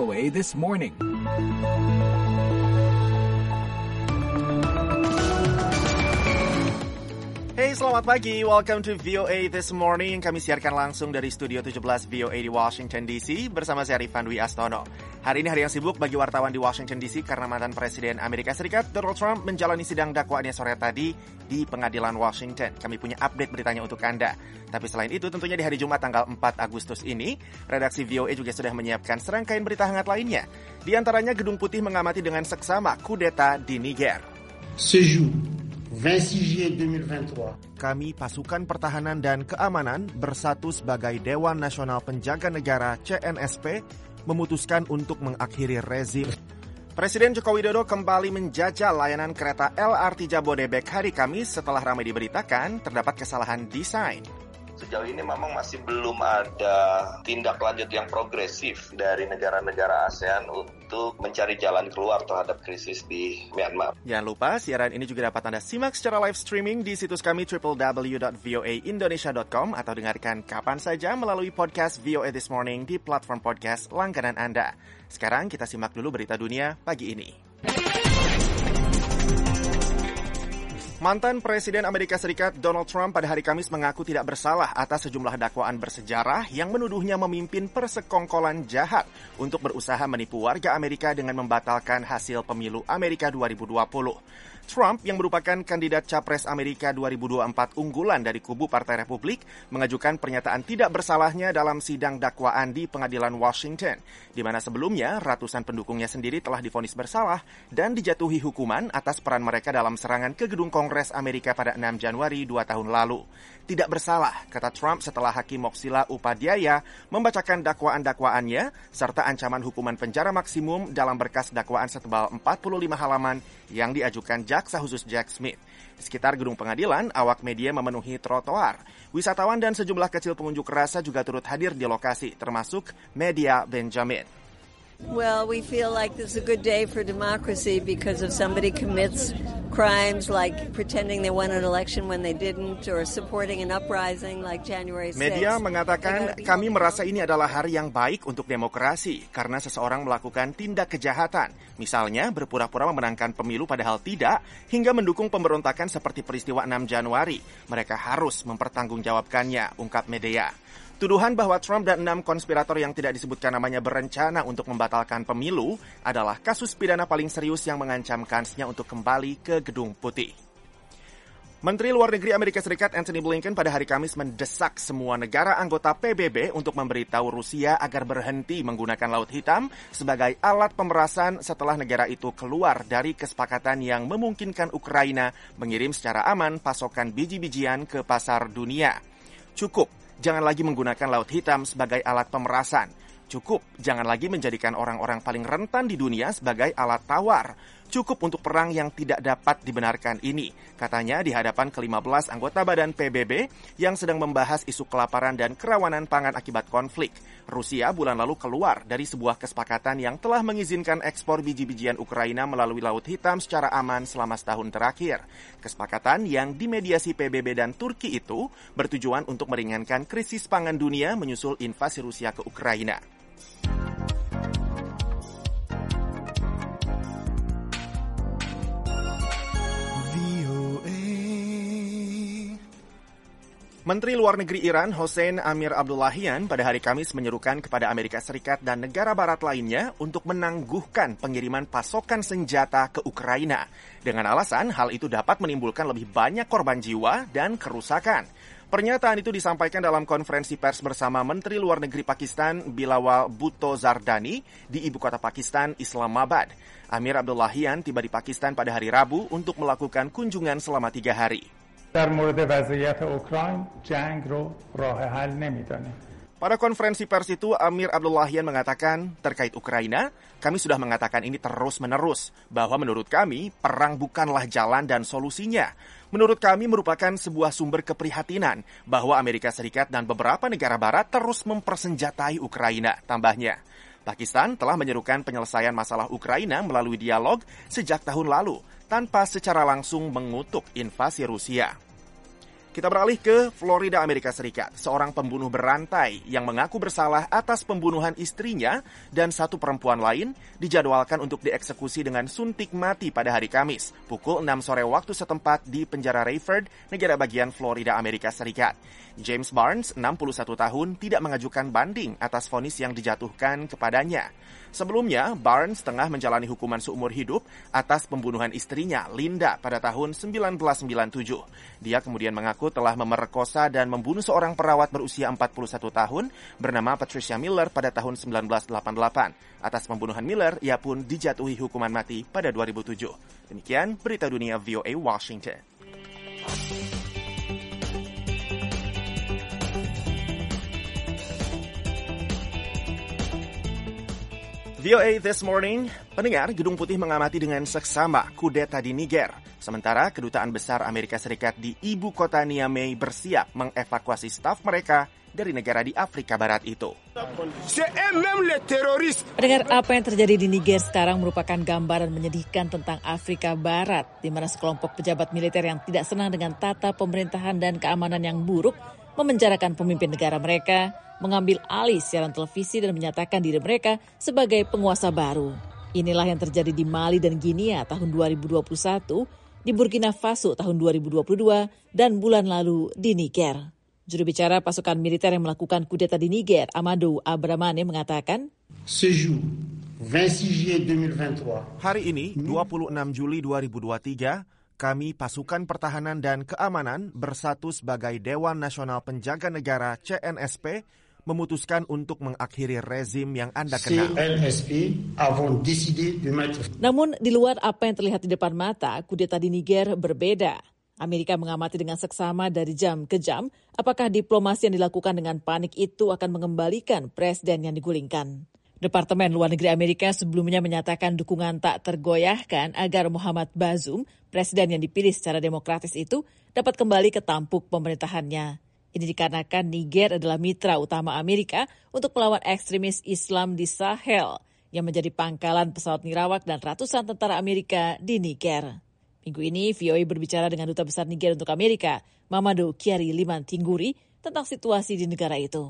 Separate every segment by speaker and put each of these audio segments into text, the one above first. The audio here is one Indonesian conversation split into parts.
Speaker 1: VOA This Morning.
Speaker 2: Hey, selamat pagi. Welcome to VOA This Morning. Kami siarkan langsung dari Studio 17 VOA di Washington DC bersama saya Rifan Dwi Astono. Hari ini hari yang sibuk bagi wartawan di Washington DC karena mantan Presiden Amerika Serikat Donald Trump menjalani sidang dakwaannya sore tadi di Pengadilan Washington. Kami punya update beritanya untuk Anda. Tapi selain itu, tentunya di hari Jumat tanggal 4 Agustus ini, redaksi VOA juga sudah menyiapkan serangkaian berita hangat lainnya. Di antaranya, Gedung Putih mengamati dengan seksama kudeta di Niger.
Speaker 3: Sejour 26 juillet 2023.
Speaker 2: Kami pasukan pertahanan dan keamanan bersatu sebagai Dewan Nasional Penjaga Negara CNSP memutuskan untuk mengakhiri rezim. Presiden Joko Widodo kembali menjajal layanan kereta LRT Jabodebek hari Kamis setelah ramai diberitakan terdapat kesalahan desain.
Speaker 4: Sejauh ini memang masih belum ada tindak lanjut yang progresif dari negara-negara ASEAN untuk mencari jalan keluar terhadap krisis di Myanmar.
Speaker 2: Jangan lupa, siaran ini juga dapat Anda simak secara live streaming di situs kami www.voaindonesia.com atau dengarkan kapan saja melalui podcast VOA This Morning di platform podcast langganan Anda. Sekarang kita simak dulu berita dunia pagi ini. Mantan Presiden Amerika Serikat Donald Trump pada hari Kamis mengaku tidak bersalah atas sejumlah dakwaan bersejarah yang menuduhnya memimpin persekongkolan jahat untuk berusaha menipu warga Amerika dengan membatalkan hasil pemilu Amerika 2020. Trump yang merupakan kandidat Capres Amerika 2024 unggulan dari kubu Partai Republik mengajukan pernyataan tidak bersalahnya dalam sidang dakwaan di Pengadilan Washington, di mana sebelumnya ratusan pendukungnya sendiri telah divonis bersalah dan dijatuhi hukuman atas peran mereka dalam serangan ke gedung Kongres Amerika pada 6 Januari 2 tahun lalu. Tidak bersalah, kata Trump setelah Hakim Moksila Upadhyaya membacakan dakwaan-dakwaannya serta ancaman hukuman penjara maksimum dalam berkas dakwaan setebal 45 halaman yang diajukan Jaksa Khusus Jack Smith. Di sekitar gedung pengadilan, awak media memenuhi trotoar. Wisatawan dan sejumlah kecil pengunjuk rasa juga turut hadir di lokasi, termasuk Media Benjamin.
Speaker 5: Well, we feel like this is a good day for democracy because if somebody commits crimes like pretending they won an election when they didn't or supporting an uprising like January 6th.
Speaker 2: Media mengatakan kami merasa ini adalah hari yang baik untuk demokrasi karena seseorang melakukan tindak kejahatan, misalnya berpura-pura memenangkan pemilu padahal tidak, hingga mendukung pemberontakan seperti peristiwa 6 Januari. Mereka harus mempertanggungjawabkannya, ungkap media. Tuduhan bahwa Trump dan 6 konspirator yang tidak disebutkan namanya berencana untuk membatalkan pemilu adalah kasus pidana paling serius yang mengancam kansnya untuk kembali ke Gedung Putih. Menteri Luar Negeri Amerika Serikat Antony Blinken pada hari Kamis mendesak semua negara anggota PBB untuk memberitahu Rusia agar berhenti menggunakan Laut Hitam sebagai alat pemerasan setelah negara itu keluar dari kesepakatan yang memungkinkan Ukraina mengirim secara aman pasokan biji-bijian ke pasar dunia. Cukup. Jangan lagi menggunakan Laut Hitam sebagai alat pemerasan. Cukup, jangan lagi menjadikan orang-orang paling rentan di dunia sebagai alat tawar. Cukup untuk perang yang tidak dapat dibenarkan ini, katanya di hadapan ke-15 anggota badan PBB yang sedang membahas isu kelaparan dan kerawanan pangan akibat konflik. Rusia bulan lalu keluar dari sebuah kesepakatan yang telah mengizinkan ekspor biji-bijian Ukraina melalui Laut Hitam secara aman selama setahun terakhir. Kesepakatan yang dimediasi PBB dan Turki itu bertujuan untuk meringankan krisis pangan dunia menyusul invasi Rusia ke Ukraina. Menteri Luar Negeri Iran Hossein Amir Abdullahian pada hari Kamis menyerukan kepada Amerika Serikat dan negara barat lainnya untuk menangguhkan pengiriman pasokan senjata ke Ukraina dengan alasan hal itu dapat menimbulkan lebih banyak korban jiwa dan kerusakan. Pernyataan itu disampaikan dalam konferensi pers bersama Menteri Luar Negeri Pakistan Bilawal Bhutto Zardani di ibu kota Pakistan, Islamabad. Amir Abdullahian tiba di Pakistan pada hari Rabu untuk melakukan kunjungan selama 3 hari.
Speaker 6: در مورد وضعیت اوکراین جنگ رو راه حل نمیدانیم.
Speaker 2: Pada konferensi pers itu, Amir Abdullahian mengatakan, terkait Ukraina, kami sudah mengatakan ini terus-menerus, bahwa menurut kami, perang bukanlah jalan dan solusinya. Menurut kami merupakan sebuah sumber keprihatinan bahwa Amerika Serikat dan beberapa negara barat terus mempersenjatai Ukraina, tambahnya. Pakistan telah menyerukan penyelesaian masalah Ukraina melalui dialog sejak tahun lalu, tanpa secara langsung mengutuk invasi Rusia. Kita beralih ke Florida, Amerika Serikat. Seorang pembunuh berantai yang mengaku bersalah atas pembunuhan istrinya dan satu perempuan lain dijadwalkan untuk dieksekusi dengan suntik mati pada hari Kamis, pukul 6 sore waktu setempat di penjara Rayford, negara bagian Florida, Amerika Serikat. James Barnes, 61 tahun, tidak mengajukan banding atas vonis yang dijatuhkan kepadanya. Sebelumnya, Barnes tengah menjalani hukuman seumur hidup atas pembunuhan istrinya, Linda, pada tahun 1997. Dia kemudian mengaku telah memerkosa dan membunuh seorang perawat berusia 41 tahun bernama Patricia Miller pada tahun 1988. Atas pembunuhan Miller, ia pun dijatuhi hukuman mati pada 2007. Demikian berita dunia VOA Washington. VOA This Morning, pendengar, Gedung Putih mengamati dengan seksama kudeta di Niger. Sementara Kedutaan Besar Amerika Serikat di ibu kota Niamey bersiap mengevakuasi staf mereka dari negara di Afrika Barat itu.
Speaker 1: Pendengar, apa yang terjadi di Niger sekarang merupakan gambaran menyedihkan tentang Afrika Barat, di mana sekelompok pejabat militer yang tidak senang dengan tata pemerintahan dan keamanan yang buruk memenjarakan pemimpin negara mereka, mengambil alih siaran televisi dan menyatakan diri mereka sebagai penguasa baru. Inilah yang terjadi di Mali dan Guinea tahun 2021, di Burkina Faso tahun 2022, dan bulan lalu di Niger. Juru bicara pasukan militer yang melakukan kudeta di Niger, Amadou Abramane, mengatakan,
Speaker 2: hari ini, 26 Juli 2023, kami pasukan pertahanan dan keamanan bersatu sebagai Dewan Nasional Penjaga Negara CNSP memutuskan untuk mengakhiri rezim yang Anda kenal.
Speaker 1: Namun di luar apa yang terlihat di depan mata, kudeta di Niger berbeda. Amerika mengamati dengan seksama dari jam ke jam apakah diplomasi yang dilakukan dengan panik itu akan mengembalikan presiden yang digulingkan. Departemen Luar Negeri Amerika sebelumnya menyatakan dukungan tak tergoyahkan agar Muhammad Bazoum, presiden yang dipilih secara demokratis itu, dapat kembali ke tampuk pemerintahannya. Ini dikarenakan Niger adalah mitra utama Amerika untuk melawan ekstremis Islam di Sahel yang menjadi pangkalan pesawat nirawak dan ratusan tentara Amerika di Niger. Minggu ini, VOA berbicara dengan Duta Besar Niger untuk Amerika, Mamadou Kiari Liman Tingguri, tentang situasi di negara itu.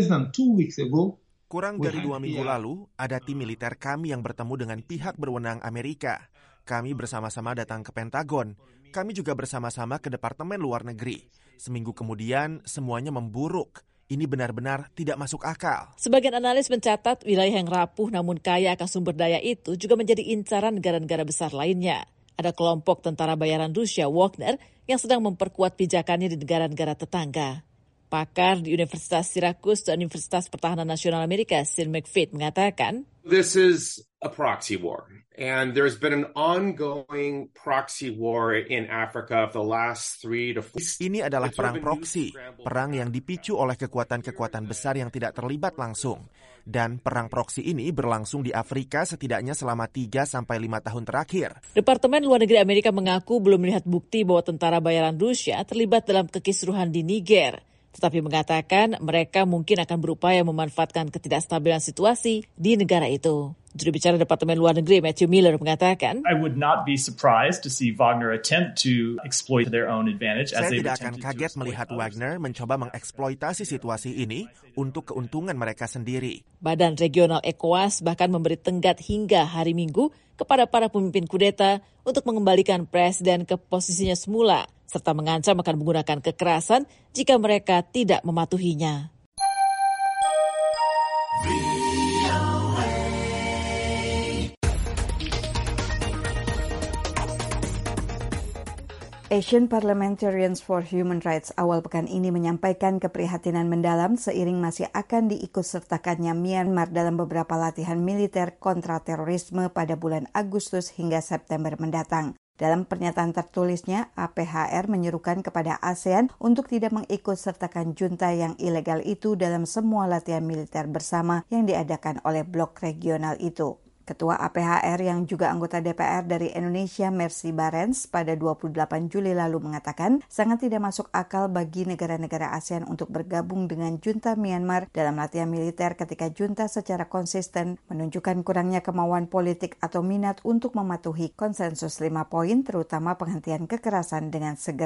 Speaker 2: Kurang dari 2 minggu lalu, ada tim militer kami yang bertemu dengan pihak berwenang Amerika. Kami bersama-sama datang ke Pentagon. Kami juga bersama-sama ke Departemen Luar Negeri. Seminggu kemudian, semuanya memburuk. Ini benar-benar tidak masuk akal.
Speaker 1: Sebagian analis mencatat wilayah yang rapuh namun kaya akan sumber daya itu juga menjadi incaran negara-negara besar lainnya. Ada kelompok tentara bayaran Rusia, Wagner, yang sedang memperkuat pijakannya di negara-negara tetangga. Pakar di Universitas Syracuse dan Universitas Pertahanan Nasional Amerika, Sean McFate, mengatakan,
Speaker 7: This is a proxy war, and there's been an ongoing proxy war in Africa for the last 3 to 4 years.
Speaker 2: Ini adalah perang proksi, perang yang dipicu oleh kekuatan-kekuatan besar yang tidak terlibat langsung. Dan perang proksi ini berlangsung di Afrika setidaknya selama 3-5 tahun terakhir.
Speaker 1: Departemen Luar Negeri Amerika mengaku belum melihat bukti bahwa tentara bayaran Rusia terlibat dalam kekisruhan di Niger, tetapi mengatakan mereka mungkin akan berupaya memanfaatkan ketidakstabilan situasi di negara itu. Juru bicara Departemen Luar Negeri Matthew Miller mengatakan,
Speaker 8: I would not be surprised to see Wagner attempt to exploit their own advantage.
Speaker 2: Saya tidak akan kaget melihat Wagner mencoba mengeksploitasi situasi ini untuk keuntungan mereka sendiri.
Speaker 1: Badan Regional ECOWAS bahkan memberi tenggat hingga hari Minggu kepada para pemimpin kudeta untuk mengembalikan presiden ke posisinya semula, serta mengancam akan menggunakan kekerasan jika mereka tidak mematuhinya.
Speaker 9: Asian Parliamentarians for Human Rights awal pekan ini menyampaikan keprihatinan mendalam seiring masih akan diikutsertakannya Myanmar dalam beberapa latihan militer kontra terorisme pada bulan Agustus hingga September mendatang. Dalam pernyataan tertulisnya, APHR menyerukan kepada ASEAN untuk tidak mengikutsertakan junta yang ilegal itu dalam semua latihan militer bersama yang diadakan oleh blok regional itu. Ketua APHR yang juga anggota DPR dari Indonesia, Mercy Barends, pada 28 Juli lalu mengatakan sangat tidak masuk akal bagi negara-negara ASEAN untuk bergabung dengan junta Myanmar dalam latihan militer ketika junta secara konsisten menunjukkan kurangnya kemauan politik atau minat untuk mematuhi konsensus 5 poin, terutama penghentian kekerasan dengan segera.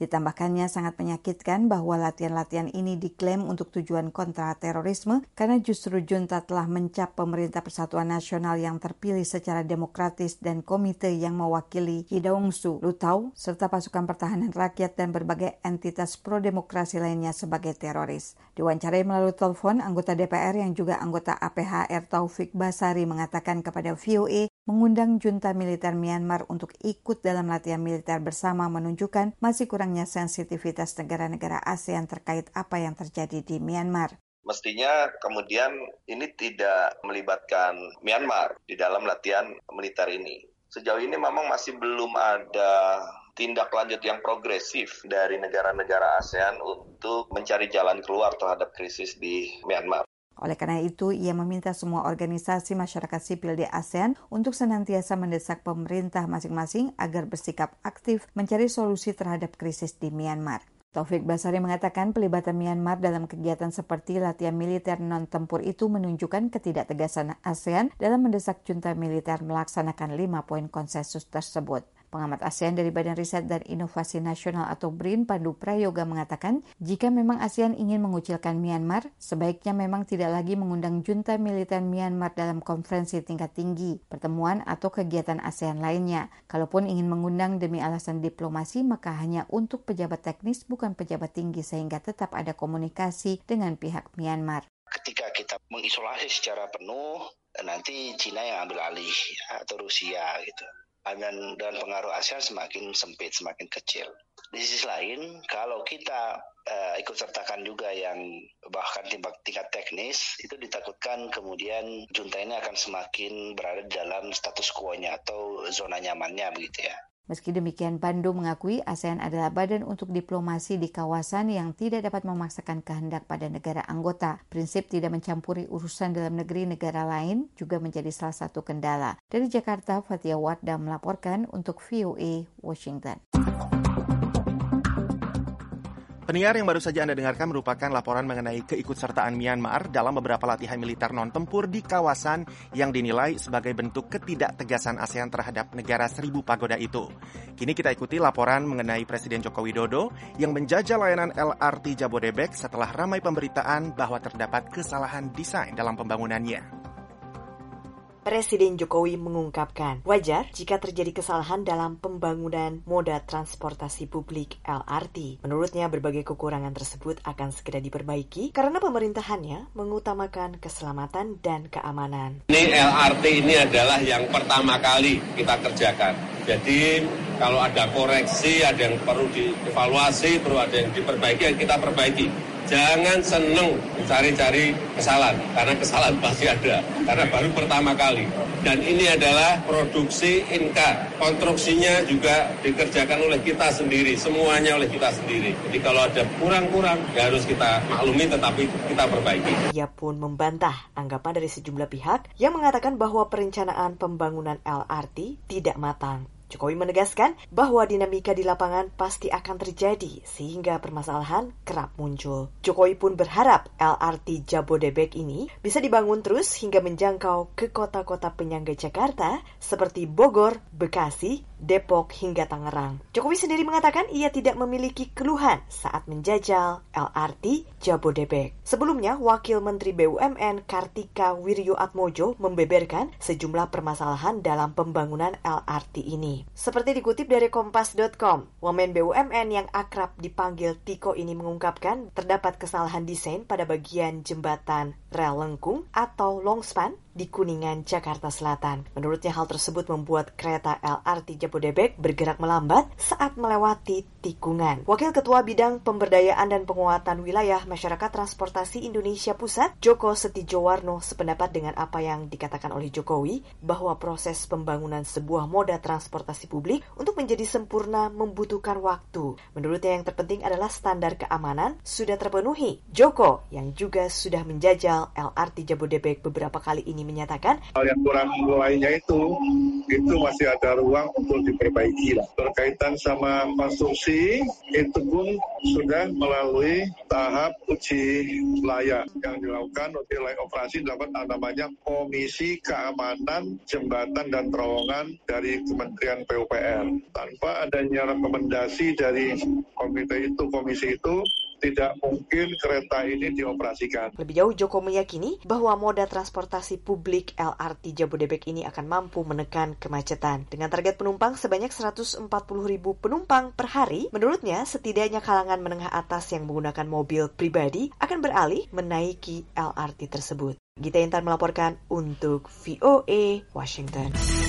Speaker 9: Ditambahkannya sangat menyakitkan bahwa latihan-latihan ini diklaim untuk tujuan kontra terorisme karena justru junta telah mencap pemerintah Persatuan Nasional yang terpilih secara demokratis dan komite yang mewakili Hidongsu, Lutau, serta pasukan pertahanan rakyat dan berbagai entitas pro-demokrasi lainnya sebagai teroris. Diwawancarai melalui telepon, anggota DPR yang juga anggota APHR Taufik Basari mengatakan kepada VOA mengundang junta militer Myanmar untuk ikut dalam latihan militer bersama menunjukkan masih kurangnya sensitivitas negara-negara ASEAN terkait apa yang terjadi di Myanmar.
Speaker 4: Mestinya kemudian ini tidak melibatkan Myanmar di dalam latihan militer ini. Sejauh ini memang masih belum ada tindak lanjut yang progresif dari negara-negara ASEAN untuk mencari jalan keluar terhadap krisis di Myanmar.
Speaker 9: Oleh karena itu, ia meminta semua organisasi masyarakat sipil di ASEAN untuk senantiasa mendesak pemerintah masing-masing agar bersikap aktif mencari solusi terhadap krisis di Myanmar. Taufik Basari mengatakan pelibatan Myanmar dalam kegiatan seperti latihan militer non-tempur itu menunjukkan ketidaktegasan ASEAN dalam mendesak junta militer melaksanakan 5 poin konsensus tersebut. Pengamat ASEAN dari Badan Riset dan Inovasi Nasional atau BRIN, Pandu Prayoga mengatakan, jika memang ASEAN ingin mengucilkan Myanmar, sebaiknya memang tidak lagi mengundang junta militer Myanmar dalam konferensi tingkat tinggi, pertemuan atau kegiatan ASEAN lainnya. Kalaupun ingin mengundang demi alasan diplomasi, maka hanya untuk pejabat teknis bukan pejabat tinggi sehingga tetap ada komunikasi dengan pihak Myanmar.
Speaker 10: Ketika kita mengisolasi secara penuh, nanti Cina yang ambil alih atau Rusia gitu. Dan pengaruh ASEAN semakin sempit, semakin kecil. Di sisi lain, kalau kita ikut sertakan juga yang bahkan tingkat teknis, itu ditakutkan kemudian junta ini akan semakin berada dalam status quo-nya atau zona nyamannya begitu ya.
Speaker 9: Meski demikian, Pandu mengakui ASEAN adalah badan untuk diplomasi di kawasan yang tidak dapat memaksakan kehendak pada negara anggota. Prinsip tidak mencampuri urusan dalam negeri negara lain juga menjadi salah satu kendala. Dari Jakarta, Fathia Wardah melaporkan untuk VOA Washington.
Speaker 2: Pendengar, yang baru saja Anda dengarkan merupakan laporan mengenai keikutsertaan Myanmar dalam beberapa latihan militer non-tempur di kawasan yang dinilai sebagai bentuk ketidaktegasan ASEAN terhadap negara seribu pagoda itu. Kini kita ikuti laporan mengenai Presiden Joko Widodo yang menjajal layanan LRT Jabodebek setelah ramai pemberitaan bahwa terdapat kesalahan desain dalam pembangunannya.
Speaker 11: Presiden Jokowi mengungkapkan, wajar jika terjadi kesalahan dalam pembangunan moda transportasi publik LRT. Menurutnya, berbagai kekurangan tersebut akan segera diperbaiki karena pemerintahannya mengutamakan keselamatan dan keamanan.
Speaker 12: Ini LRT ini adalah yang pertama kali kita kerjakan. Jadi kalau ada koreksi, ada yang perlu dievaluasi, perlu ada yang diperbaiki, kita perbaiki. Jangan seneng mencari-cari kesalahan, karena kesalahan pasti ada, karena baru pertama kali. Dan ini adalah produksi Inka, konstruksinya juga dikerjakan oleh kita sendiri, semuanya oleh kita sendiri. Jadi kalau ada kurang-kurang, ya harus kita maklumi, tetapi kita perbaiki.
Speaker 11: Ia pun membantah anggapan dari sejumlah pihak yang mengatakan bahwa perencanaan pembangunan LRT tidak matang. Jokowi menegaskan bahwa dinamika di lapangan pasti akan terjadi sehingga permasalahan kerap muncul. Jokowi pun berharap LRT Jabodebek ini bisa dibangun terus hingga menjangkau ke kota-kota penyangga Jakarta seperti Bogor, Bekasi, Depok hingga Tangerang. Jokowi sendiri mengatakan ia tidak memiliki keluhan saat menjajal LRT Jabodebek. Sebelumnya, Wakil Menteri BUMN Kartika Wirjoatmojo membeberkan sejumlah permasalahan dalam pembangunan LRT ini. Seperti dikutip dari Kompas.com, Wamen BUMN yang akrab dipanggil Tiko ini mengungkapkan terdapat kesalahan desain pada bagian jembatan rel lengkung atau longspan di Kuningan, Jakarta Selatan. Menurutnya hal tersebut membuat kereta LRT Jabodebek bergerak melambat saat melewati tikungan. Wakil Ketua Bidang Pemberdayaan dan Penguatan Wilayah Masyarakat Transportasi Indonesia Pusat, Joko Setijowarno, sependapat dengan apa yang dikatakan oleh Jokowi bahwa proses pembangunan sebuah moda transportasi publik untuk menjadi sempurna membutuhkan waktu. Menurutnya yang terpenting adalah standar keamanan sudah terpenuhi. Joko yang juga sudah menjajal LRT Jabodebek beberapa kali ini ini menyatakan,
Speaker 13: hal yang kurang lainnya itu masih ada ruang untuk diperbaiki lah. Berkaitan sama konstruksi, itu pun sudah melalui tahap uji layak yang dilakukan uji layak operasi dilakukan namanya Komisi Keamanan Jembatan dan Terowongan dari Kementerian PUPR. Tanpa adanya rekomendasi dari komisi itu, tidak mungkin kereta ini dioperasikan.
Speaker 11: Lebih jauh, Joko meyakini bahwa moda transportasi publik LRT Jabodebek ini akan mampu menekan kemacetan. Dengan target penumpang sebanyak 140.000 penumpang per hari, menurutnya setidaknya kalangan menengah atas yang menggunakan mobil pribadi akan beralih menaiki LRT tersebut. Gita Intan melaporkan untuk VOA Washington.